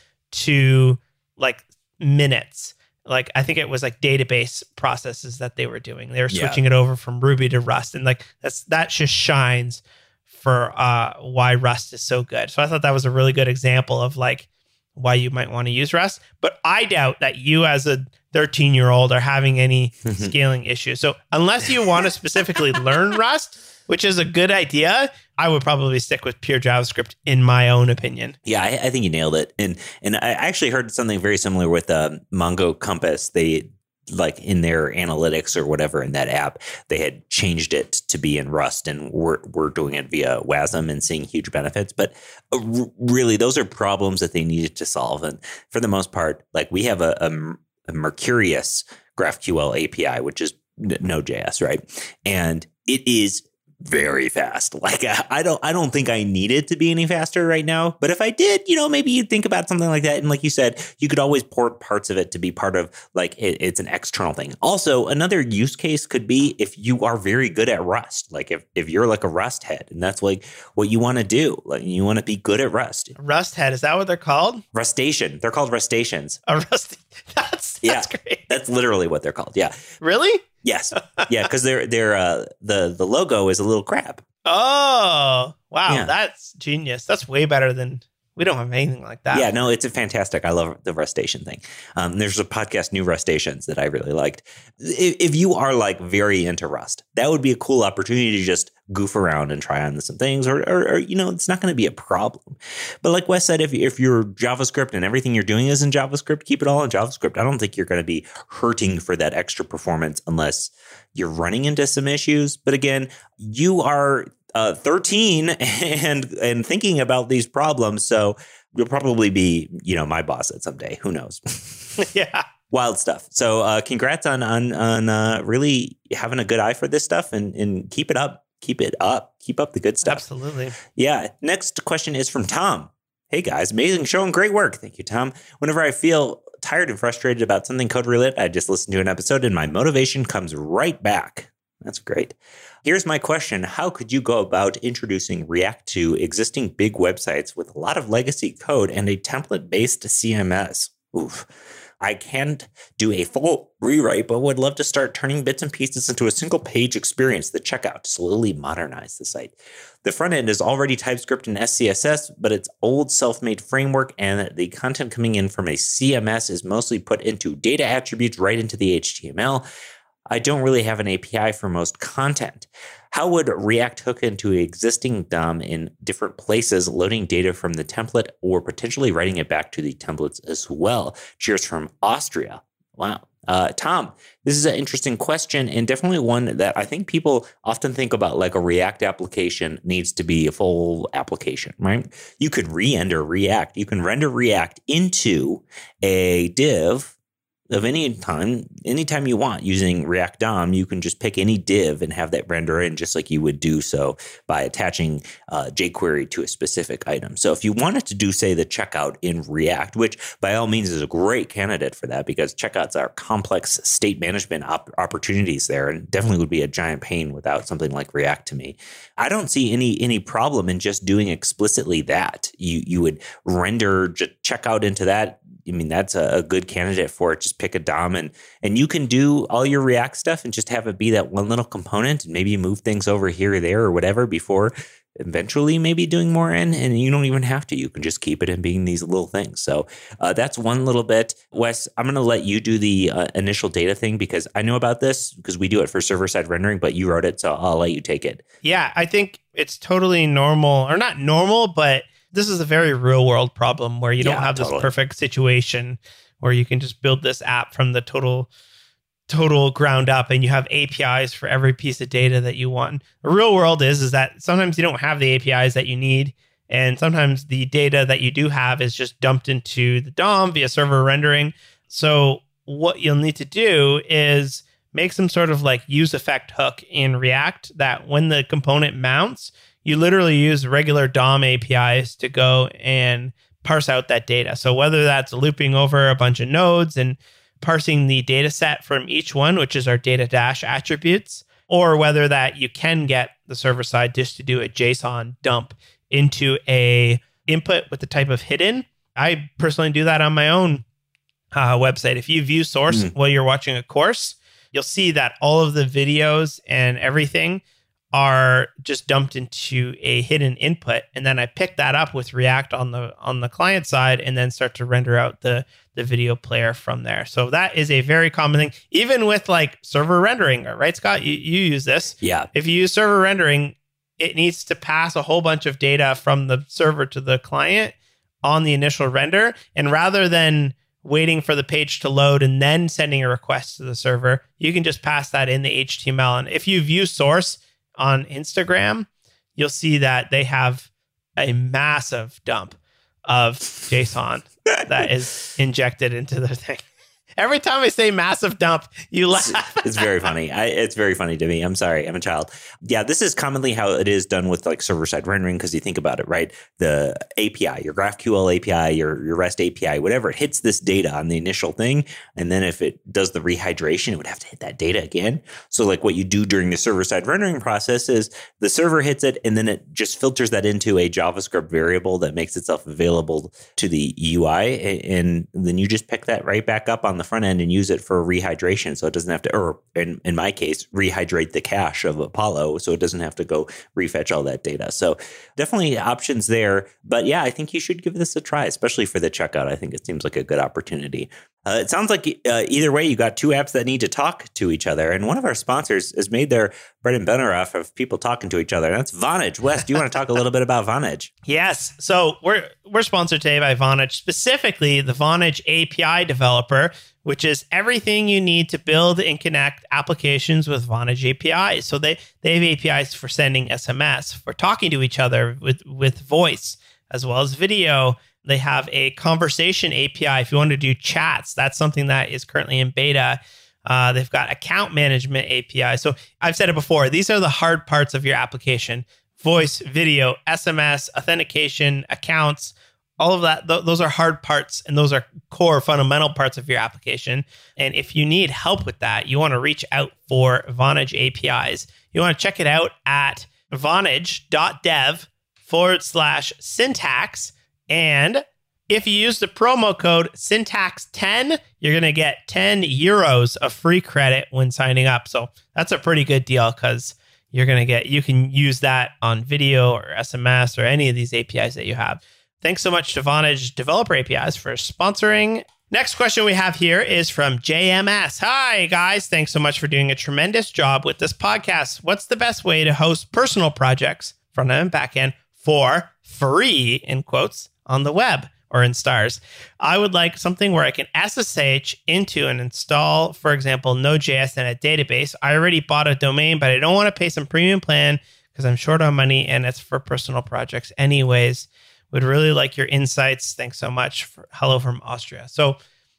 to like minutes. Like, I think it was like database processes that they were doing. They were switching it over from Ruby to Rust. And like, that just shines for why Rust is so good. So I thought that was a really good example of like why you might want to use Rust. But I doubt that you as a 13-year-old are having any scaling issues. So unless you want to specifically learn Rust, which is a good idea, I would probably stick with pure JavaScript in my own opinion. Yeah, I think you nailed it. And I actually heard something very similar with Mongo Compass. They, like in their analytics or whatever in that app, they had changed it to be in Rust, and we're doing it via WASM and seeing huge benefits. But really, those are problems that they needed to solve. And for the most part, like we have a Mercurius GraphQL API, which is Node.js, right? And it is very fast. Like I don't think I need it to be any faster right now. But if I did, maybe you'd think about something like that. And like you said, you could always port parts of it to be part of like it's an external thing. Also, another use case could be if you are very good at Rust. Like if you're like a Rust head, and that's like what you want to do. Like you want to be good at Rust. Rust head, is that what they're called? Rustation. They're called Rustations. That's great. That's literally what they're called. Yeah. Really? Yes. Yeah, because they're the logo is a little crab. Oh, wow. Yeah. That's genius. That's way better than, we don't have anything like that. Yeah, no, it's a fantastic. I love the Rustation thing. There's a podcast, New Rustations, that I really liked. If you are like very into Rust, that would be a cool opportunity to just goof around and try on some things, or it's not going to be a problem. But like Wes said, if you're JavaScript and everything you're doing is in JavaScript, keep it all in JavaScript. I don't think you're going to be hurting for that extra performance unless you're running into some issues. But again, you are 13 and thinking about these problems. So you'll probably be, my boss at someday. Who knows? Yeah. Wild stuff. So congrats on really having a good eye for this stuff and keep it up. Keep it up. Keep up the good stuff. Absolutely. Yeah. Next question is from Tom. Hey guys, amazing show and great work. Thank you, Tom. Whenever I feel tired and frustrated about something code related, I just listen to an episode and my motivation comes right back. That's great. Here's my question. How could you go about introducing React to existing big websites with a lot of legacy code and a template-based CMS? Oof. I can't do a full rewrite, but would love to start turning bits and pieces into a single page experience, the checkout, to slowly modernize the site. The front end is already TypeScript and SCSS, but it's old self-made framework, and the content coming in from a CMS is mostly put into data attributes right into the HTML. I don't really have an API for most content. How would React hook into existing DOM in different places, loading data from the template or potentially writing it back to the templates as well? Cheers from Austria. Wow. Tom, this is an interesting question and definitely one that I think people often think about, like a React application needs to be a full application, right? You could re-render React. You can render React into a div of anytime you want using React DOM. You can just pick any div and have that render in just like you would do so by attaching jQuery to a specific item. So if you wanted to do, say, the checkout in React, which by all means is a great candidate for that because checkouts are complex state management opportunities there and definitely would be a giant pain without something like React to me. I don't see any problem in just doing explicitly that. You would render checkout into that. I mean, that's a good candidate for it. Just pick a DOM and you can do all your React stuff and just have it be that one little component and maybe move things over here or there or whatever before eventually maybe doing more in. And you don't even have to. You can just keep it in being these little things. So that's one little bit. Wes, I'm going to let you do the initial data thing because I know about this because we do it for server-side rendering, but you wrote it, so I'll let you take it. Yeah, I think it's totally normal, or not normal, but this is a very real world problem where you don't have this perfect situation where you can just build this app from the total ground up and you have APIs for every piece of data that you want. The real world is that sometimes you don't have the APIs that you need. And sometimes the data that you do have is just dumped into the DOM via server rendering. So what you'll need to do is make some sort of like use effect hook in React that when the component mounts, you literally use regular DOM APIs to go and parse out that data. So whether that's looping over a bunch of nodes and parsing the data set from each one, which is our data dash attributes, or whether that you can get the server side just to do a JSON dump into a input with the type of hidden. I personally do that on my own website. If you view source while you're watching a course, you'll see that all of the videos and everything are just dumped into a hidden input. And then I pick that up with React on the client side and then start to render out the video player from there. So that is a very common thing, even with like server rendering, right, Scott? You use this. Yeah. If you use server rendering, it needs to pass a whole bunch of data from the server to the client on the initial render. And rather than waiting for the page to load and then sending a request to the server, you can just pass that in the HTML. And if you view source on Instagram, you'll see that they have a massive dump of JSON that is injected into the thing. Every time I say massive dump, you laugh. It's very funny. It's very funny to me. I'm sorry. I'm a child. Yeah, this is commonly how it is done with like server-side rendering because you think about it, right? The API, your GraphQL API, your REST API, whatever, it hits this data on the initial thing. And then if it does the rehydration, it would have to hit that data again. So like what you do during the server-side rendering process is the server hits it and then it just filters that into a JavaScript variable that makes itself available to the UI. And then you just pick that right back up on the front end and use it for rehydration. So it doesn't have to, or in my case, rehydrate the cache of Apollo. So it doesn't have to go refetch all that data. So definitely options there. But yeah, I think you should give this a try, especially for the checkout. I think it seems like a good opportunity. It sounds like either way, you got two apps that need to talk to each other. And one of our sponsors has made their bread and butter off of people talking to each other. And that's Vonage. Wes, do you want to talk a little bit about Vonage? Yes. So we're sponsored today by Vonage, specifically the Vonage API developer, which is everything you need to build and connect applications with Vonage APIs. So they have APIs for sending SMS, for talking to each other with voice, as well as video. They have a conversation API if you want to do chats. That's something that is currently in beta. They've got account management API. So I've said it before, these are the hard parts of your application: voice, video, SMS, authentication, accounts. All of that, those are hard parts, and those are core fundamental parts of your application. And if you need help with that, you want to reach out for Vonage APIs. You want to check it out at vonage.dev/syntax. And if you use the promo code syntax10, you're going to get 10 euros of free credit when signing up. So that's a pretty good deal, because you can use that on video or SMS or any of these APIs that you have. Thanks so much to Vonage Developer APIs for sponsoring. Next question we have here is from JMS. Hi, guys. Thanks so much for doing a tremendous job with this podcast. What's the best way to host personal projects, front end and back end, for free, in quotes, on the web or in stars? I would like something where I can SSH into and install, for example, Node.js in a database. I already bought a domain, but I don't want to pay some premium plan because I'm short on money and it's for personal projects anyways. Would really like your insights. Thanks so much. Hello from Austria. So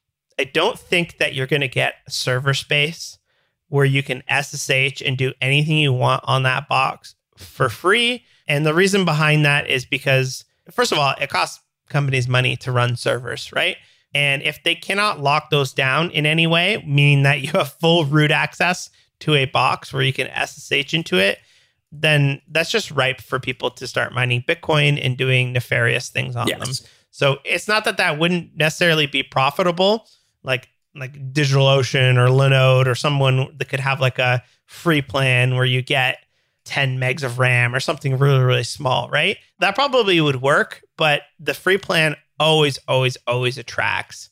I don't think that you're going to get server space where you can SSH and do anything you want on that box for free. And the reason behind that is because, first of all, it costs companies money to run servers, right? And if they cannot lock those down in any way, meaning that you have full root access to a box where you can SSH into it, then that's just ripe for people to start mining Bitcoin and doing nefarious things on them. So it's not that wouldn't necessarily be profitable, like DigitalOcean or Linode or someone that could have like a free plan where you get 10 megs of RAM or something really, really small, right? That probably would work, but the free plan always attracts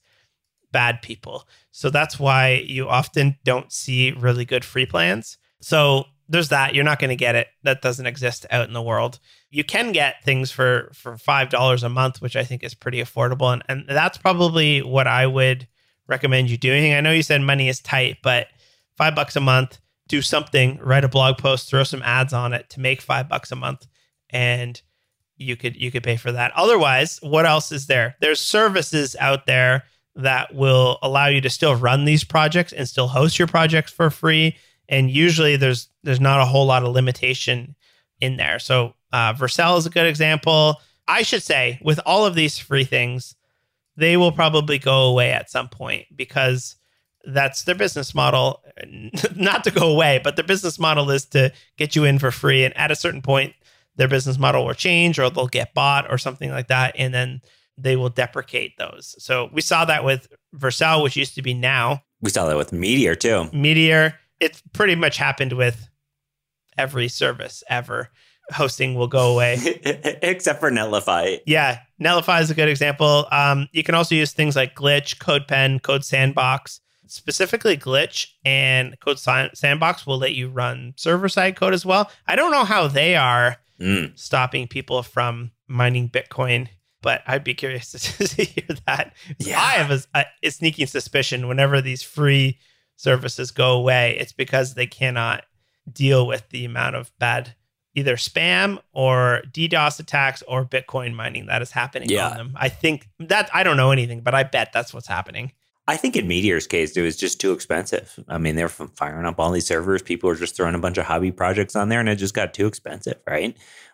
bad people. So that's why you often don't see really good free plans. So there's that. You're not going to get it. That doesn't exist out in the world. You can get things for $5 a month, which I think is pretty affordable. And that's probably what I would recommend you doing. I know you said money is tight, but $5 a month, do something, write a blog post, throw some ads on it to make $5 a month, and you could pay for that. Otherwise, what else is there? There's services out there that will allow you to still run these projects and still host your projects for free. And usually there's not a whole lot of limitation in there. So Vercel is a good example. I should say, with all of these free things, they will probably go away at some point because that's their business model. Not to go away, but their business model is to get you in for free. And at a certain point, their business model will change, or they'll get bought or something like that. And then they will deprecate those. So we saw that with Vercel, which used to be Now. We saw that with Meteor too. Meteor. It's pretty much happened with every service ever. Hosting will go away. Except for Netlify. Yeah, Netlify is a good example. You can also use things like Glitch, CodePen, Code Sandbox. Specifically, Glitch and Code Sandbox will let you run server-side code as well. I don't know how they are stopping people from mining Bitcoin, but I'd be curious to hear that. Yeah. I have a sneaking suspicion whenever these free services go away, it's because they cannot deal with the amount of bad either spam or DDoS attacks or Bitcoin mining that is happening on them. I think that, I don't know anything, but I bet that's what's happening. I think in Meteor's case, it was just too expensive. I mean, they're firing up all these servers. People are just throwing a bunch of hobby projects on there, and it just got too expensive, right?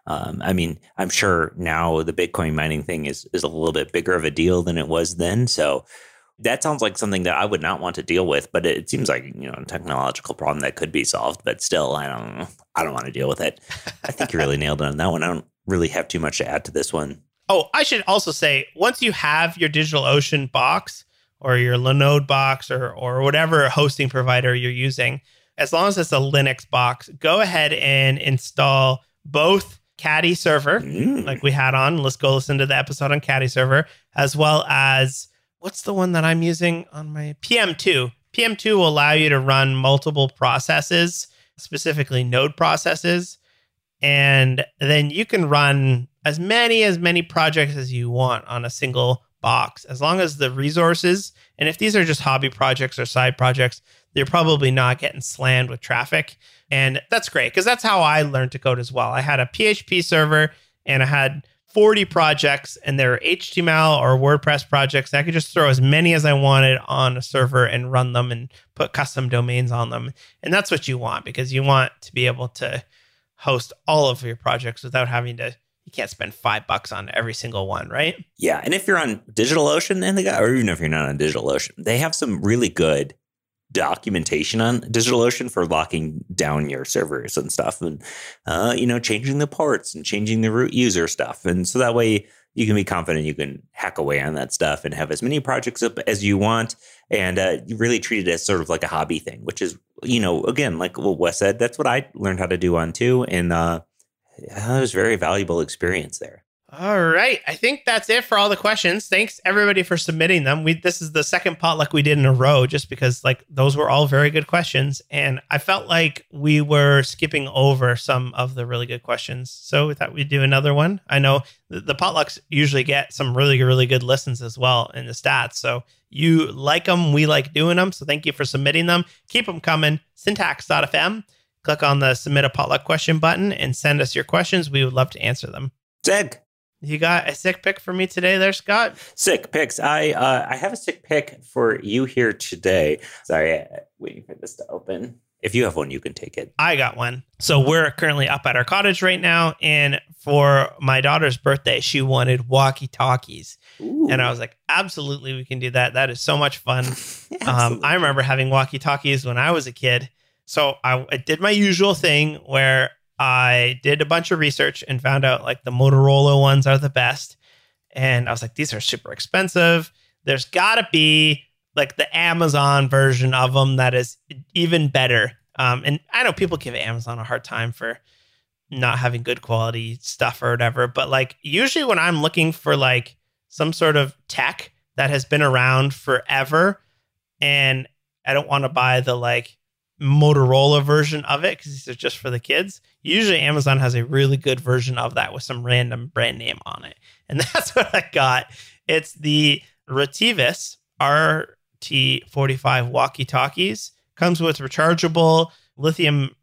I mean, I'm sure now the Bitcoin mining thing is a little bit bigger of a deal than it was then. So that sounds like something that I would not want to deal with, but it seems like, a technological problem that could be solved. But still, I don't know. I don't want to deal with it. I think you really nailed it on that one. I don't really have too much to add to this one. Oh, I should also say, once you have your DigitalOcean box or your Linode box or whatever hosting provider you're using, as long as it's a Linux box, go ahead and install both Caddy Server, like we had on. Let's go listen to the episode on Caddy Server, as well as what's the one that I'm using on my PM2? PM2 will allow you to run multiple processes, specifically node processes. And then you can run as many projects as you want on a single box. As long as the resources, and if these are just hobby projects or side projects, they're probably not getting slammed with traffic. And that's great because that's how I learned to code as well. I had a PHP server and I had 40 projects, and they're HTML or WordPress projects. I could just throw as many as I wanted on a server and run them and put custom domains on them. And that's what you want, because you want to be able to host all of your projects without having to, you can't spend $5 on every single one, right? Yeah. And if you're on DigitalOcean, or even if you're not on DigitalOcean, they have some really good documentation on DigitalOcean for locking down your servers and stuff, and changing the ports and changing the root user stuff. And so that way you can be confident you can hack away on that stuff and have as many projects up as you want, and you really treat it as sort of like a hobby thing, which is, again, like what Wes said, that's what I learned how to do on too. And it was a very valuable experience there. All right. I think that's it for all the questions. Thanks everybody for submitting them. This is the second potluck we did in a row, just because those were all very good questions. And I felt like we were skipping over some of the really good questions. So we thought we'd do another one. I know the potlucks usually get some really, really good listens as well in the stats. So you like them. We like doing them. So thank you for submitting them. Keep them coming. Syntax.fm. Click on the submit a potluck question button and send us your questions. We would love to answer them. Zed. You got a sick pick for me today there, Scott? Sick picks. I have a sick pick for you here today. Sorry, waiting for this to open. If you have one, you can take it. I got one. So we're currently up at our cottage right now. And for my daughter's birthday, she wanted walkie-talkies. Ooh. And I was like, absolutely, we can do that. That is so much fun. I remember having walkie-talkies when I was a kid. So I did my usual thing where I did a bunch of research and found out the Motorola ones are the best. And I was like, these are super expensive. There's got to be the Amazon version of them that is even better. And I know people give Amazon a hard time for not having good quality stuff or whatever. But usually when I'm looking for some sort of tech that has been around forever, and I don't want to buy the Motorola version of it because these are just for the kids. Usually Amazon has a really good version of that with some random brand name on it. And that's what I got. It's the Retevis RT45 walkie-talkies. Comes with replaceable lithium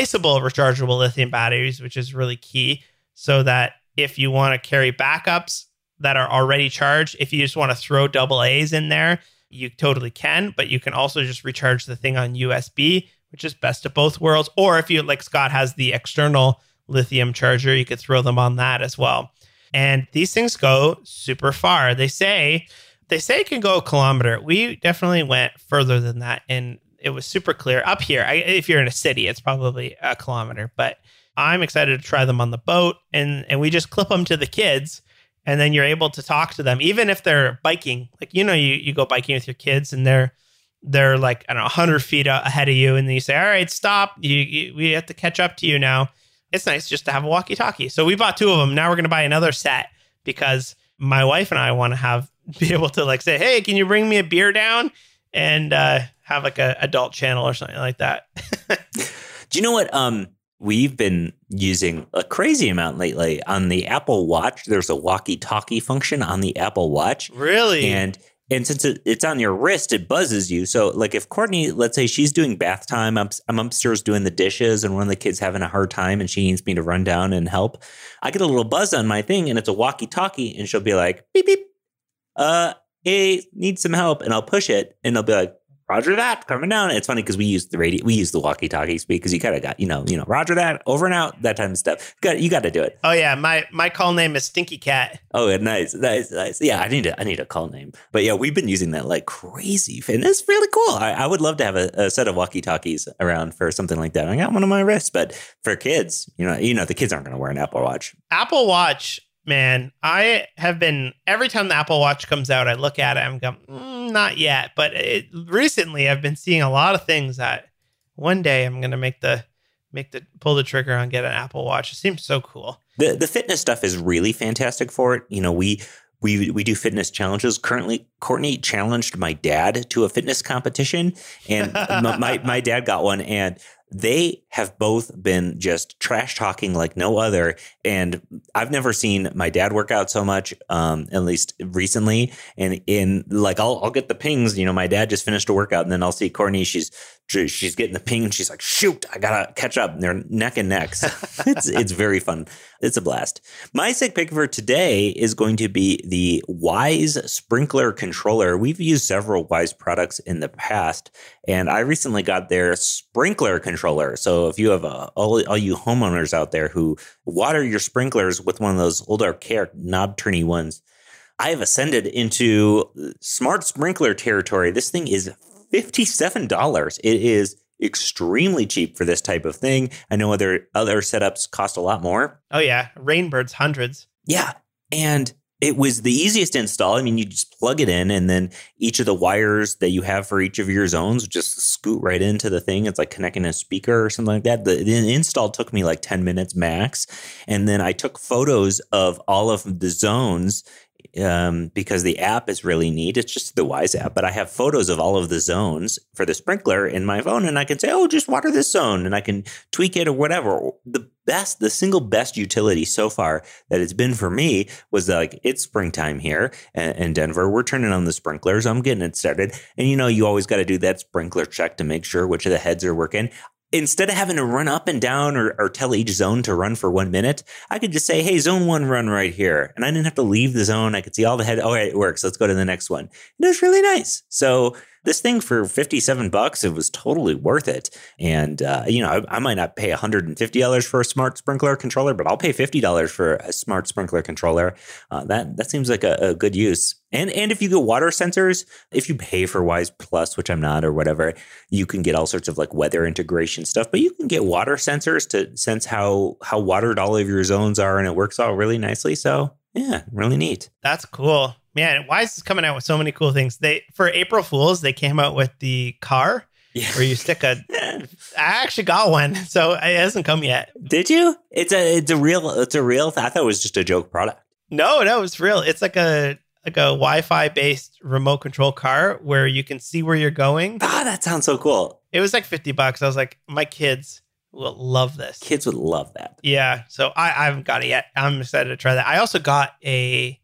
batteries, which is really key. So that if you want to carry backups that are already charged, if you just want to throw AA's in there, you totally can, but you can also just recharge the thing on USB, which is best of both worlds. Or if you, Scott has the external lithium charger, you could throw them on that as well. And these things go super far. They say it can go a kilometer. We definitely went further than that, and it was super clear. Up here, if you're in a city, it's probably a kilometer, but I'm excited to try them on the boat, and we just clip them to the kids. And then you're able to talk to them, even if they're biking. You go biking with your kids and they're 100 feet ahead of you. And then you say, all right, stop. We have to catch up to you now. It's nice just to have a walkie-talkie. So we bought 2 of them. Now we're going to buy another set because my wife and I want to be able to say, hey, can you bring me a beer down? And have a adult channel or something like that. Do you know what? We've been using a crazy amount lately on the Apple Watch. There's a walkie-talkie function on the Apple Watch. Really? And since it's on your wrist, it buzzes you. So if Courtney, let's say she's doing bath time, I'm upstairs doing the dishes and one of the kids having a hard time and she needs me to run down and help, I get a little buzz on my thing and it's a walkie-talkie and she'll be like, beep, beep. Hey, need some help. And I'll push it and I'll be like, Roger that, coming down. It's funny because we use the walkie-talkie speak because you kind of got, Roger that, over and out, that type of stuff. You got to do it. Oh yeah, my call name is Stinky Cat. Oh, nice. Yeah, I need a call name. But yeah, we've been using that like crazy, and it's really cool. I would love to have a set of walkie-talkies around for something like that. I got one on my wrist, but for kids, the kids aren't going to wear an Apple Watch. Apple Watch. Man, I have been, every time the Apple Watch comes out, I look at it and go, not yet. But recently, I've been seeing a lot of things that one day I'm going to pull the trigger on get an Apple Watch. It seems so cool. The fitness stuff is really fantastic for it. We do fitness challenges. Currently, Courtney challenged my dad to a fitness competition, and my dad got one, and they have both been just trash talking like no other. And I've never seen my dad work out so much, at least recently. And I'll get the pings. My dad just finished a workout, and then I'll see Courtney. She's getting the ping, and she's like, "Shoot, I gotta catch up." And they're neck and neck. So it's very fun. It's a blast. My sick pick for today is going to be the Wyze sprinkler controller. We've used several Wyze products in the past, and I recently got their sprinkler controller. So if you have all you homeowners out there who water your sprinklers with one of those old archaic knob turny ones, I have ascended into smart sprinkler territory. This thing is $57. It is extremely cheap for this type of thing. I know other setups cost a lot more. Oh, yeah. Rainbird's hundreds. Yeah. And it was the easiest to install. I mean, you just plug it in, and then each of the wires that you have for each of your zones just scoot right into the thing. It's like connecting a speaker or something like that. The install took me like 10 minutes max. And then I took photos of all of the zones because the app is really neat. It's just the Wyze app, but I have photos of all of the zones for the sprinkler in my phone, and I can say, "Oh, just water this zone," and I can tweak it or whatever. The single best utility so far that it's been for me was like, it's springtime here in Denver. We're turning on the sprinklers. I'm getting it started. And you always got to do that sprinkler check to make sure which of the heads are working. Instead of having to run up and down or tell each zone to run for 1 minute, I could just say, "Hey, zone 1, run right here." And I didn't have to leave the zone. I could see all the head. Oh, it works. Let's go to the next one. And it was really nice. So this thing for $57, it was totally worth it. And, I might not pay $150 for a smart sprinkler controller, but I'll pay $50 for a smart sprinkler controller. That seems like a good use. And if you get water sensors, if you pay for Wyze Plus, which I'm not, or whatever, you can get all sorts of like weather integration stuff, but you can get water sensors to sense how watered all of your zones are, and it works all really nicely. So yeah, really neat. That's cool. Man, Wyze is coming out with so many cool things. For April Fools, they came out with the car where you stick I actually got one, so it hasn't come yet. Did you? It's a real. I thought it was just a joke product. No, it's real. It's like a Wi-Fi based remote control car where you can see where you're going. That sounds so cool. It was like $50. I was like, my kids will love this. Kids would love that. Yeah. So I haven't got it yet. I'm excited to try that. I also got a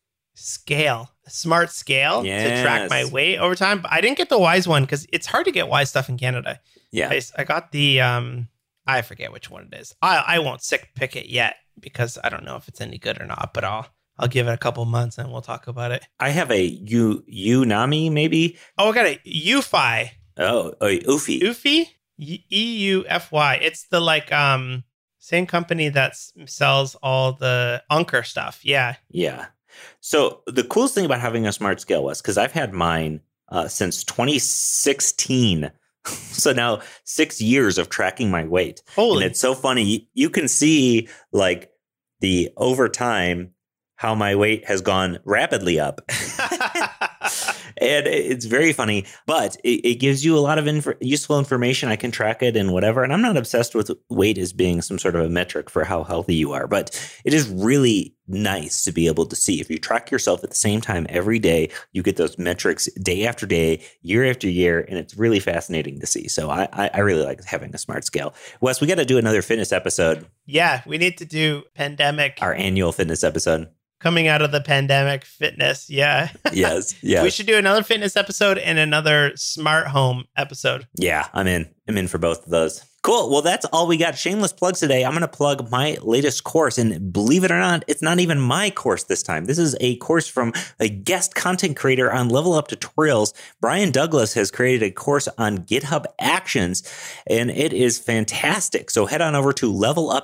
smart scale to track my weight over time. But I didn't get the Wyze one because it's hard to get Wyze stuff in Canada. Yeah. I got the, I forget which one it is. I won't pick it yet because I don't know if it's any good or not, but I'll give it a couple months and we'll talk about it. I have a Unami maybe. Oh, I got a Eufy. Oh, Eufy. Eufy? EUFY. It's the same company that sells all the Anker stuff. Yeah. Yeah. So the coolest thing about having a smart scale was because I've had mine since 2016. So now 6 years of tracking my weight. Holy. And it's so funny. You can see like the over time how my weight has gone rapidly up. And it's very funny, but it gives you a lot of useful information. I can track it and whatever. And I'm not obsessed with weight as being some sort of a metric for how healthy you are, but it is really nice to be able to see. If you track yourself at the same time every day, you get those metrics day after day, year after year, and it's really fascinating to see. So I really like having a smart scale. Wes, we got to do another fitness episode. Yeah, we need to do pandemic. Our annual fitness episode. Coming out of the pandemic fitness. Yeah. Yes. We should do another fitness episode and another smart home episode. Yeah, I'm in for both of those. Cool. Well, that's all we got. Shameless plugs today. I'm going to plug my latest course. And believe it or not, it's not even my course this time. This is a course from a guest content creator on Level Up Tutorials. Brian Douglas has created a course on GitHub Actions, and it is fantastic. So head on over to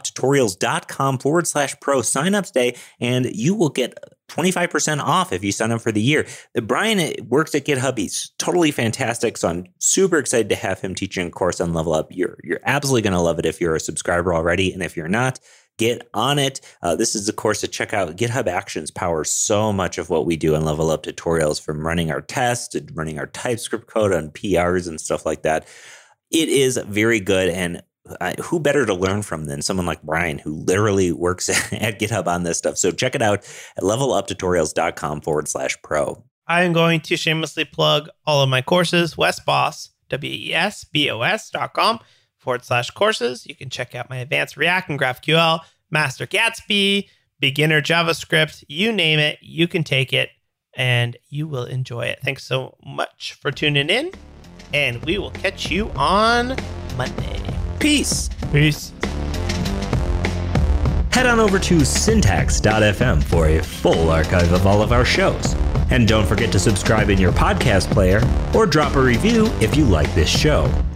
leveluptutorials.com/pro. Sign up today, and you will get 25% off if you sign up for the year. Brian works at GitHub. He's totally fantastic. So I'm super excited to have him teaching a course on Level Up. You're absolutely going to love it if you're a subscriber already. And if you're not, get on it. This is a course to check out. GitHub Actions powers so much of what we do in Level Up Tutorials, from running our tests to running our TypeScript code on PRs and stuff like that. It is very good. And who better to learn from than someone like Brian, who literally works at GitHub on this stuff. So check it out at leveluptutorials.com/pro. I am going to shamelessly plug all of my courses, Wes Bos, WESBOS.com. advancedgatsby.com/courses. You can check out my advanced React and GraphQL, Master Gatsby, beginner JavaScript, you name it, you can take it and you will enjoy it. Thanks so much for tuning in, and we will catch you on Monday. Peace. Peace. Head on over to syntax.fm for a full archive of all of our shows. And don't forget to subscribe in your podcast player or drop a review if you like this show.